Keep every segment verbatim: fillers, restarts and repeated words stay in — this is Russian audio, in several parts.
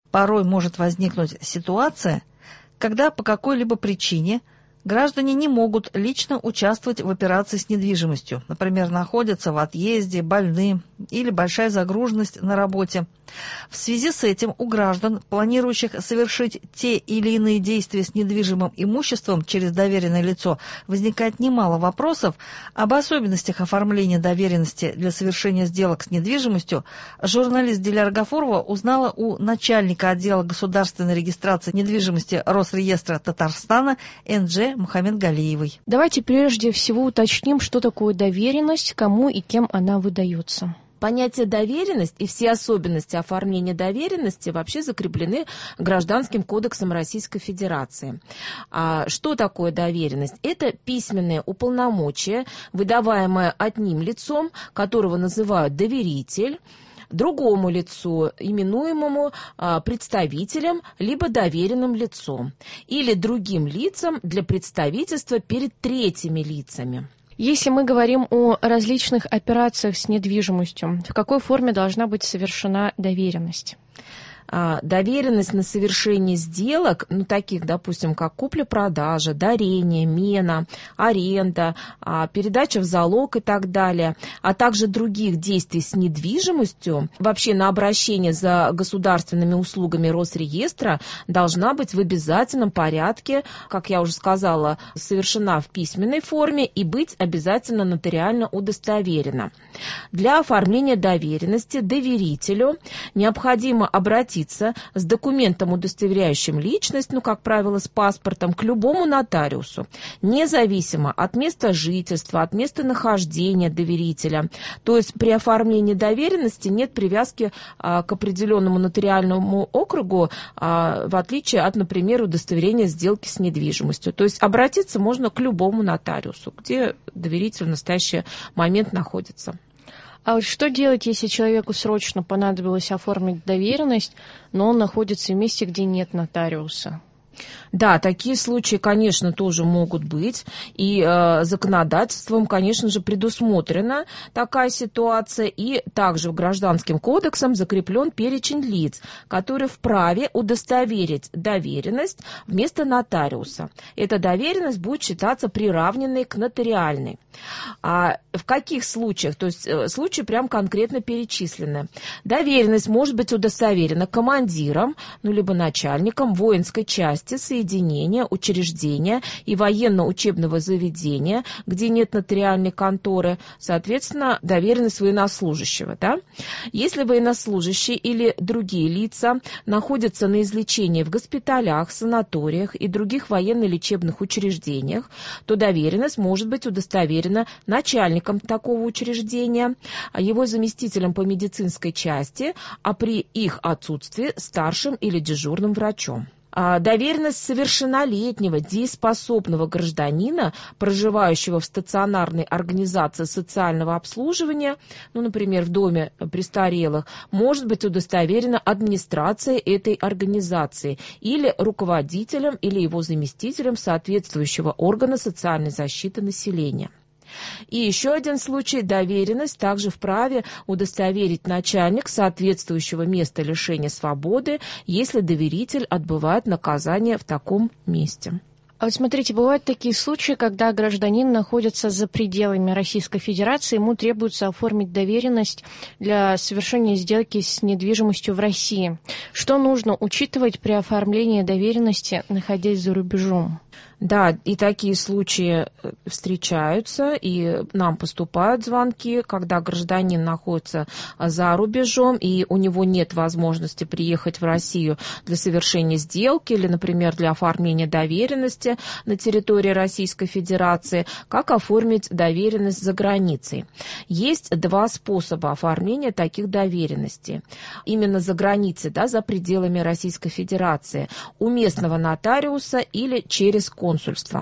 Порой может возникнуть ситуация, когда по какой-либо причине граждане не могут лично участвовать в операции с недвижимостью, например, находятся в отъезде, больны или большая загруженность на работе. В связи с этим у граждан, планирующих совершить те или иные действия с недвижимым имуществом через доверенное лицо, возникает немало вопросов. Об особенностях оформления доверенности для совершения сделок с недвижимостью журналист Диляра Гафурова узнала у начальника отдела государственной регистрации недвижимости Росреестра Татарстана Энджи Мухаммедгалиевой. Давайте прежде всего уточним, что такое доверенность, кому и кем она выдается. Понятие доверенность и все особенности оформления доверенности вообще закреплены Гражданским кодексом Российской Федерации. А что такое доверенность? Это письменное уполномочие, выдаваемое одним лицом, которого называют доверитель, другому лицу, именуемому а, представителем, либо доверенным лицом, или другим лицам для представительства перед третьими лицами. Если мы говорим о различных операциях с недвижимостью, в какой форме должна быть совершена доверенность? Доверенность на совершение сделок, ну, таких, допустим, как купля-продажа, дарение, мена, аренда, передача в залог и так далее, а также других действий с недвижимостью, вообще на обращение за государственными услугами Росреестра должна быть в обязательном порядке, как я уже сказала, совершена в письменной форме и быть обязательно нотариально удостоверена. Для оформления доверенности доверителю необходимо обратиться с документом, удостоверяющим личность, ну, как правило, с паспортом, к любому нотариусу, независимо от места жительства, от места нахождения доверителя. То есть при оформлении доверенности нет привязки а, к определенному нотариальному округу, а, в отличие от, например, удостоверения сделки с недвижимостью. То есть обратиться можно к любому нотариусу, где доверитель в настоящий момент находится. А вот что делать, если человеку срочно понадобилось оформить доверенность, но он находится в месте, где нет нотариуса? Да, такие случаи, конечно, тоже могут быть, и э, законодательством, конечно же, предусмотрена такая ситуация, и также Гражданским кодексом закреплен перечень лиц, которые вправе удостоверить доверенность вместо нотариуса. Эта доверенность будет считаться приравненной к нотариальной. А в каких случаях? То есть э, случаи прям конкретно перечислены. Доверенность может быть удостоверена командиром, ну, либо начальником воинской части, соединения, учреждения и военно-учебного заведения, где нет нотариальной конторы, соответственно, доверенность военнослужащего. Да? Если военнослужащий или другие лица находятся на излечении в госпиталях, санаториях и других военно-лечебных учреждениях, то доверенность может быть удостоверена начальником такого учреждения, его заместителем по медицинской части, а при их отсутствии старшим или дежурным врачом. Доверенность совершеннолетнего дееспособного гражданина, проживающего в стационарной организации социального обслуживания, ну, например, в доме престарелых, может быть удостоверена администрацией этой организации или руководителем или его заместителем соответствующего органа социальной защиты населения. И еще один случай. Доверенность также вправе удостоверить начальник соответствующего места лишения свободы, если доверитель отбывает наказание в таком месте. А вот смотрите, бывают такие случаи, когда гражданин находится за пределами Российской Федерации, ему требуется оформить доверенность для совершения сделки с недвижимостью в России. Что нужно учитывать при оформлении доверенности, находясь за рубежом? Да, и такие случаи встречаются, и нам поступают звонки, когда гражданин находится за рубежом, и у него нет возможности приехать в Россию для совершения сделки или, например, для оформления доверенности на территории Российской Федерации. Как оформить доверенность за границей? Есть два способа оформления таких доверенностей. Именно за границей, да, за пределами Российской Федерации. У местного нотариуса или через консульство.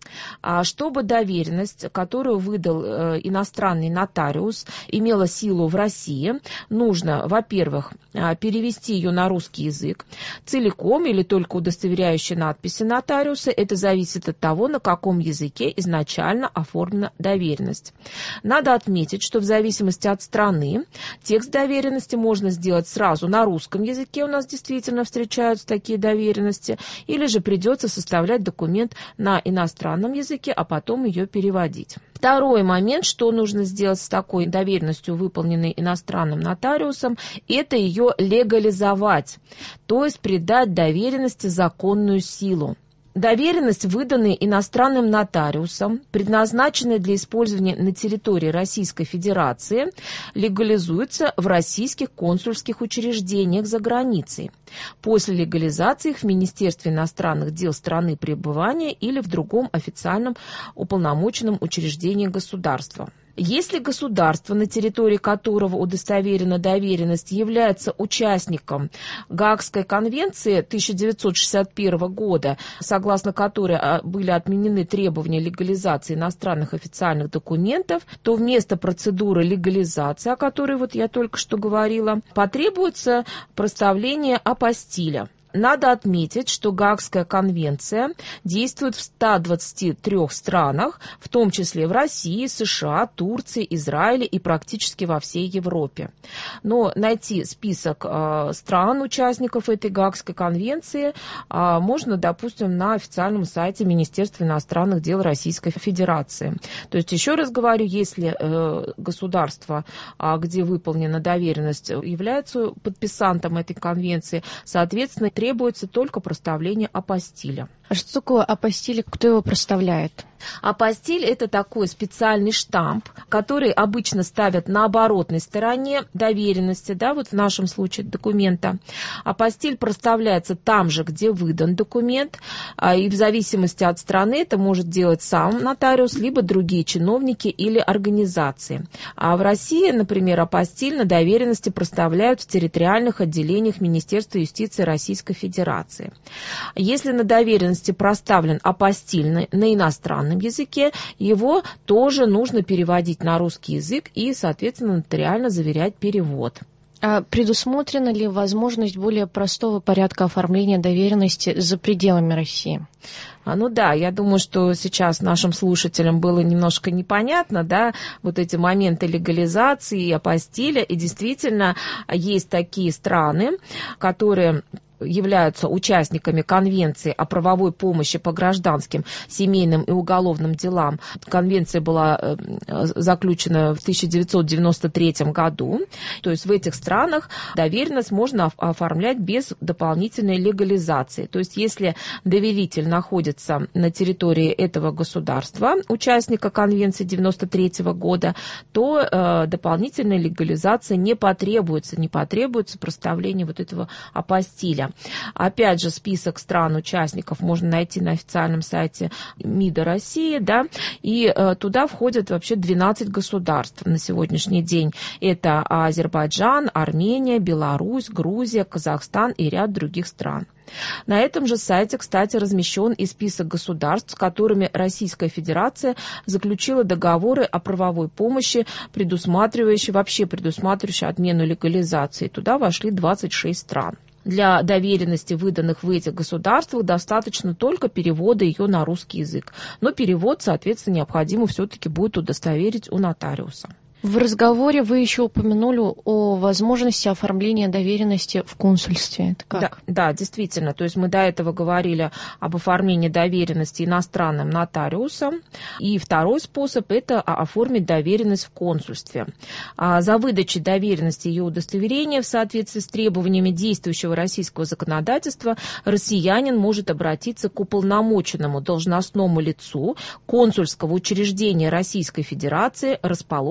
Чтобы доверенность, которую выдал иностранный нотариус, имела силу в России, нужно, во-первых, перевести ее на русский язык целиком или только удостоверяющие надписи нотариуса. Это зависит от того, на каком языке изначально оформлена доверенность. Надо отметить, что в зависимости от страны текст доверенности можно сделать сразу на русском языке, у нас действительно встречаются такие доверенности, или же придется составлять документ на иностранном языке, а потом ее переводить. Второй момент, что нужно сделать с такой доверенностью, выполненной иностранным нотариусом, это ее легализовать, то есть придать доверенности законную силу. Доверенность, выданная иностранным нотариусом, предназначенная для использования на территории Российской Федерации, легализуется в российских консульских учреждениях за границей. После легализации их в Министерстве иностранных дел страны пребывания или в другом официальном уполномоченном учреждении государства. Если государство, на территории которого удостоверена доверенность, является участником Гаагской конвенции тысяча девятьсот шестьдесят первого года, согласно которой были отменены требования легализации иностранных официальных документов, то вместо процедуры легализации, о которой вот я только что говорила, потребуется проставление апостиля. Надо отметить, что Гаагская конвенция действует в ста двадцати трёх странах, в том числе в России, США, Турции, Израиле и практически во всей Европе. Но найти список э, стран-участников этой Гаагской конвенции э, можно, допустим, на официальном сайте Министерства иностранных дел Российской Федерации. То есть, еще раз говорю, если э, государство, э, где выполнена доверенность, является подписантом этой конвенции, соответственно, требуется только проставление апостиля. А что такое апостиль? Кто его проставляет? Апостиль – это такой специальный штамп, который обычно ставят на оборотной стороне доверенности, да, вот в нашем случае документа. Апостиль проставляется там же, где выдан документ, и в зависимости от страны это может делать сам нотариус, либо другие чиновники или организации. А в России, например, апостиль на доверенности проставляют в территориальных отделениях Министерства юстиции Российской Федерации. Если на доверенности проставлен апостиль на, на иностранном языке, его тоже нужно переводить на русский язык и, соответственно, нотариально заверять перевод. А предусмотрена ли возможность более простого порядка оформления доверенности за пределами России? А, ну да, я думаю, что сейчас нашим слушателям было немножко непонятно, да, вот эти моменты легализации и апостиля, и действительно есть такие страны, которые являются участниками Конвенции о правовой помощи по гражданским, семейным и уголовным делам. Конвенция была заключена в тысяча девятьсот девяносто третьем году. То есть в этих странах доверенность можно оформлять без дополнительной легализации. То есть если доверитель находится на территории этого государства, участника Конвенции девяносто третьего года, то э, дополнительная легализация не потребуется, не потребуется проставление вот этого апостиля. Опять же, список стран-участников можно найти на официальном сайте МИДа России, да, и э, туда входят вообще двенадцать государств на сегодняшний день. Это Азербайджан, Армения, Беларусь, Грузия, Казахстан и ряд других стран. На этом же сайте, кстати, размещен и список государств, с которыми Российская Федерация заключила договоры о правовой помощи, предусматривающие, вообще предусматривающие отмену легализации. Туда вошли двадцать шесть стран. Для доверенности, выданных в этих государствах, достаточно только перевода ее на русский язык. Но перевод, соответственно, необходимо все-таки будет удостоверить у нотариуса. В разговоре вы еще упомянули о возможности оформления доверенности в консульстве. Это как? Да, да, действительно. То есть мы до этого говорили об оформлении доверенности иностранным нотариусом. И второй способ – это оформить доверенность в консульстве. А за выдачей доверенности и ее удостоверения в соответствии с требованиями действующего российского законодательства россиянин может обратиться к уполномоченному должностному лицу консульского учреждения Российской Федерации, расположенному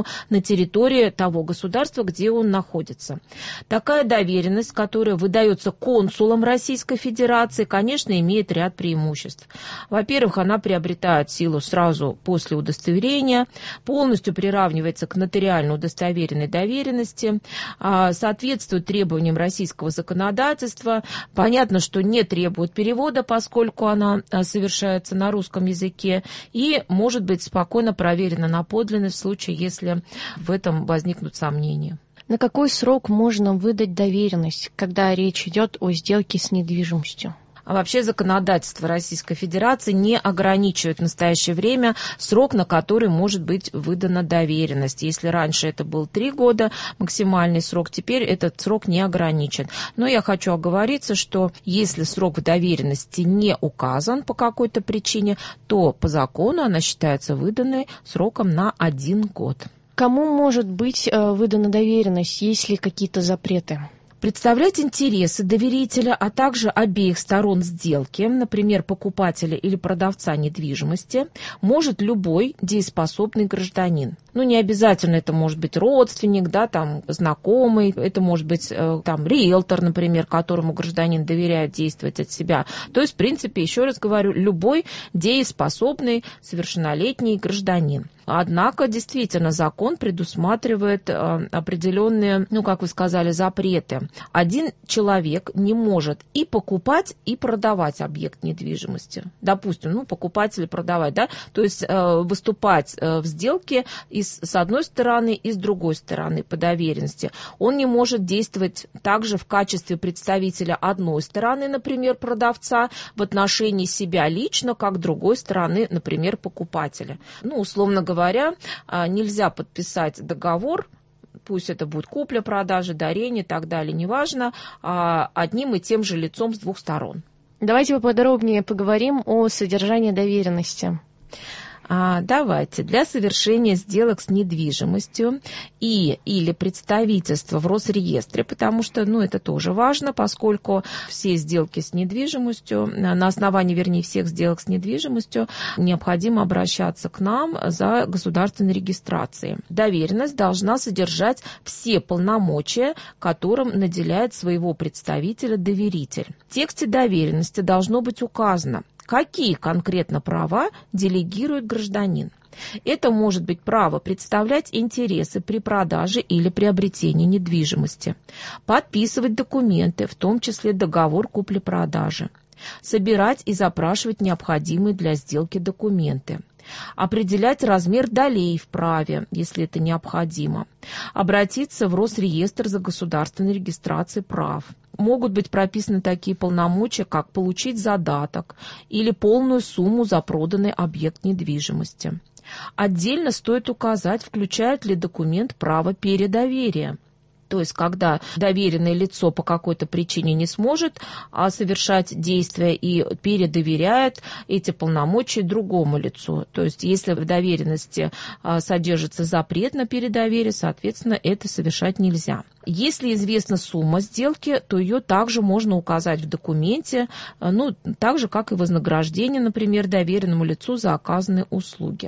ему на территории того государства, где он находится. Такая доверенность, которая выдается консулом Российской Федерации, конечно, имеет ряд преимуществ. Во-первых, она приобретает силу сразу после удостоверения, полностью приравнивается к нотариально удостоверенной доверенности, соответствует требованиям российского законодательства. Понятно, что не требует перевода, поскольку она совершается на русском языке, и может быть спокойно проверена на подлинность в случае, если в этом возникнут сомнения. На какой срок можно выдать доверенность, когда речь идет о сделке с недвижимостью? А вообще законодательство Российской Федерации не ограничивает в настоящее время срок, на который может быть выдана доверенность. Если раньше это был три года максимальный срок, теперь этот срок не ограничен. Но я хочу оговориться, что если срок в доверенности не указан по какой-то причине, то по закону она считается выданной сроком на один год. Кому может быть выдана доверенность, есть ли какие-то запреты? Представлять интересы доверителя, а также обеих сторон сделки, например, покупателя или продавца недвижимости, может любой дееспособный гражданин. Ну, не обязательно это может быть родственник, да, там, знакомый, это может быть там риэлтор, например, которому гражданин доверяет действовать от себя. То есть, в принципе, еще раз говорю, любой дееспособный совершеннолетний гражданин. Однако, действительно, закон предусматривает э, определенные, ну, как вы сказали, запреты. Один человек не может и покупать, и продавать объект недвижимости. Допустим, ну, покупать или продавать, да, то есть э, выступать э, в сделке и с, с одной стороны, и с другой стороны по доверенности. Он не может действовать также в качестве представителя одной стороны, например, продавца, в отношении себя лично, как другой стороны, например, покупателя. Ну, условно говоря, говоря, нельзя подписать договор, пусть это будет купля-продажа, дарение и так далее, неважно, одним и тем же лицом с двух сторон. Давайте поподробнее поговорим о содержании доверенности. А, давайте. Для совершения сделок с недвижимостью и или представительства в Росреестре, потому что, ну, это тоже важно, поскольку все сделки с недвижимостью, на основании, вернее, всех сделок с недвижимостью необходимо обращаться к нам за государственной регистрацией. Доверенность должна содержать все полномочия, которым наделяет своего представителя доверитель. В тексте доверенности должно быть указано, какие конкретно права делегирует гражданин. Это может быть право представлять интересы при продаже или приобретении недвижимости, подписывать документы, в том числе договор купли-продажи, собирать и запрашивать необходимые для сделки документы, определять размер долей в праве, если это необходимо, обратиться в Росреестр за государственной регистрацией прав. Могут быть прописаны такие полномочия, как получить задаток или полную сумму за проданный объект недвижимости. Отдельно стоит указать, включает ли документ право передоверия. То есть, когда доверенное лицо по какой-то причине не сможет совершать действия и передоверяет эти полномочия другому лицу. То есть, если в доверенности содержится запрет на передоверие, соответственно, это совершать нельзя. Если известна сумма сделки, то ее также можно указать в документе, ну, так же, как и вознаграждение, например, доверенному лицу за оказанные услуги.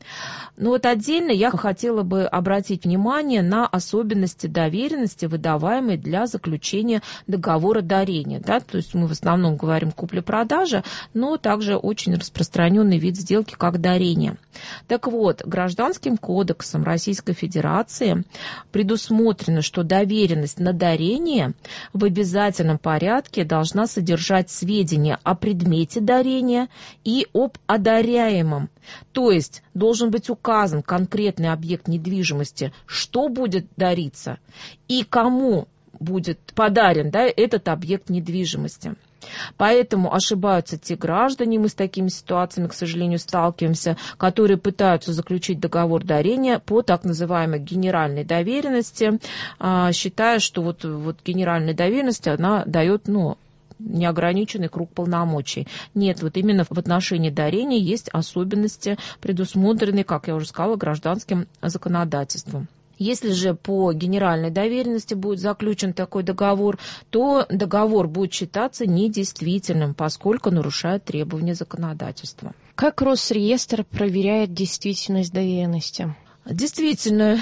Ну вот отдельно я хотела бы обратить внимание на особенности доверенности, выдаваемой для заключения договора дарения. Да? То есть мы в основном говорим купля-продажа, но также очень распространенный вид сделки, как дарение. Так вот, Гражданским кодексом Российской Федерации предусмотрено, что доверенность на дарение в обязательном порядке должна содержать сведения о предмете дарения и об одаряемом. То есть должен быть указан конкретный объект недвижимости, что будет дариться и кому будет подарен, да, этот объект недвижимости. Поэтому ошибаются те граждане, мы с такими ситуациями, к сожалению, сталкиваемся, которые пытаются заключить договор дарения по так называемой генеральной доверенности, считая, что вот, вот генеральная доверенность, она дает, ну, неограниченный круг полномочий. Нет, вот именно в отношении дарения есть особенности, предусмотренные, как я уже сказала, гражданским законодательством. Если же по генеральной доверенности будет заключен такой договор, то договор будет считаться недействительным, поскольку нарушает требования законодательства. Как Росреестр проверяет действительность доверенности? Действительно,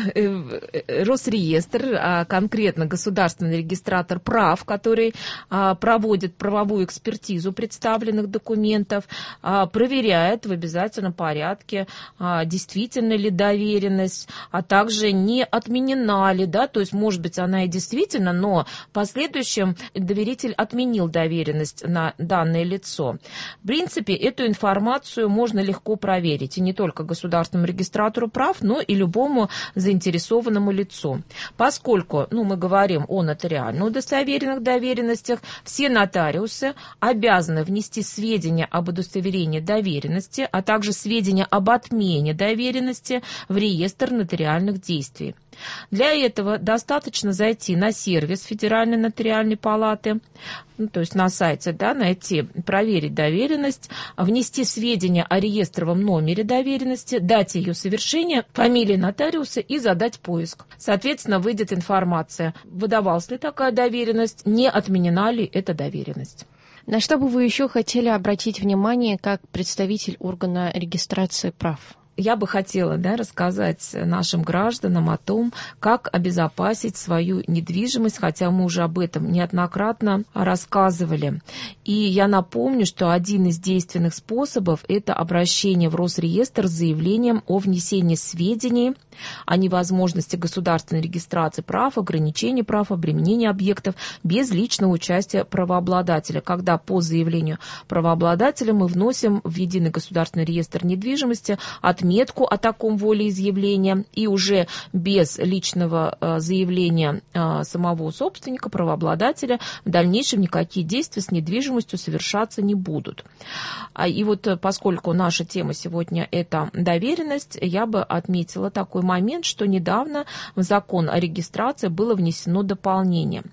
Росреестр, а конкретно государственный регистратор прав, который проводит правовую экспертизу представленных документов, проверяет в обязательном порядке, действительно ли доверенность, а также не отменена ли, да, то есть, может быть, она и действительно, но в последующем доверитель отменил доверенность на данное лицо. В принципе, эту информацию можно легко проверить, и не только государственному регистратору прав, но и любому заинтересованному лицу. Поскольку, ну, мы говорим о нотариально удостоверенных доверенностях, все нотариусы обязаны внести сведения об удостоверении доверенности, а также сведения об отмене доверенности в реестр нотариальных действий. Для этого достаточно зайти на сервис Федеральной нотариальной палаты, ну, то есть на сайте, да, найти, проверить доверенность, внести сведения о реестровом номере доверенности, дате ее совершения, фамилии нотариуса и задать поиск. Соответственно, выйдет информация, выдавалась ли такая доверенность, не отменена ли эта доверенность. На что бы вы еще хотели обратить внимание как представитель органа регистрации прав? Я бы хотела, да, рассказать нашим гражданам о том, как обезопасить свою недвижимость, хотя мы уже об этом неоднократно рассказывали. И я напомню, что один из действенных способов – это обращение в Росреестр с заявлением о внесении сведений о невозможности государственной регистрации прав, ограничении прав, обременении объектов без личного участия правообладателя, когда по заявлению правообладателя мы вносим в Единый государственный реестр недвижимости отметку о таком волеизъявлении, и уже без личного заявления самого собственника, правообладателя, в дальнейшем никакие действия с недвижимостью совершаться не будут. И вот поскольку наша тема сегодня – это доверенность, я бы отметила такой момент, что недавно в закон о регистрации было внесено дополнение.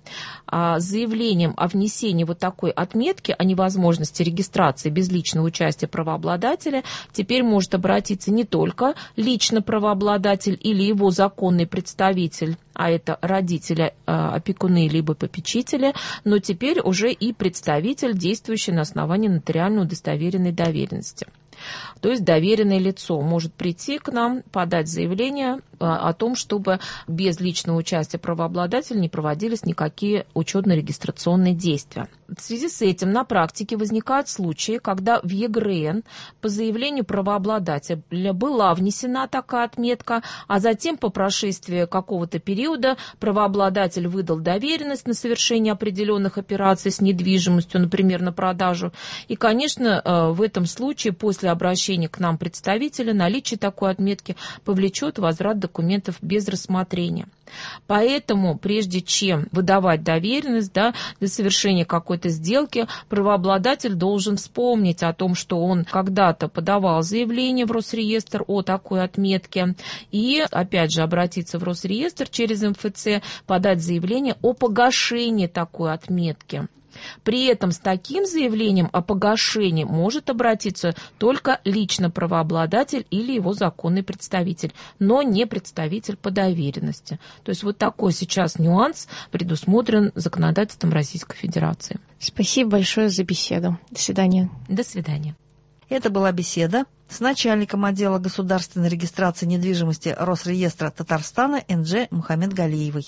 С заявлением о внесении вот такой отметки о невозможности регистрации без личного участия правообладателя теперь может обратиться не только лично правообладатель или его законный представитель, а это родители, опекуны либо попечители, но теперь уже и представитель, действующий на основании нотариально удостоверенной доверенности. То есть доверенное лицо может прийти к нам, подать заявление о том, чтобы без личного участия правообладателя не проводились никакие учетно-регистрационные действия. В связи с этим на практике возникают случаи, когда в ЕГРН по заявлению правообладателя была внесена такая отметка, а затем по прошествии какого-то периода правообладатель выдал доверенность на совершение определенных операций с недвижимостью, например, на продажу. И, конечно, в этом случае после обращения к нам представителя наличие такой отметки повлечет возврат документов без рассмотрения. Поэтому, прежде чем выдавать доверенность, да, для совершения какой-то сделки, правообладатель должен вспомнить о том, что он когда-то подавал заявление в Росреестр о такой отметке, и, опять же, обратиться в Росреестр через эм эф цэ, подать заявление о погашении такой отметки. При этом с таким заявлением о погашении может обратиться только лично правообладатель или его законный представитель, но не представитель по доверенности. То есть вот такой сейчас нюанс предусмотрен законодательством Российской Федерации. Спасибо большое за беседу. До свидания. До свидания. Это была беседа с начальником отдела государственной регистрации недвижимости Росреестра Татарстана Энже Мухаммедгалиевой.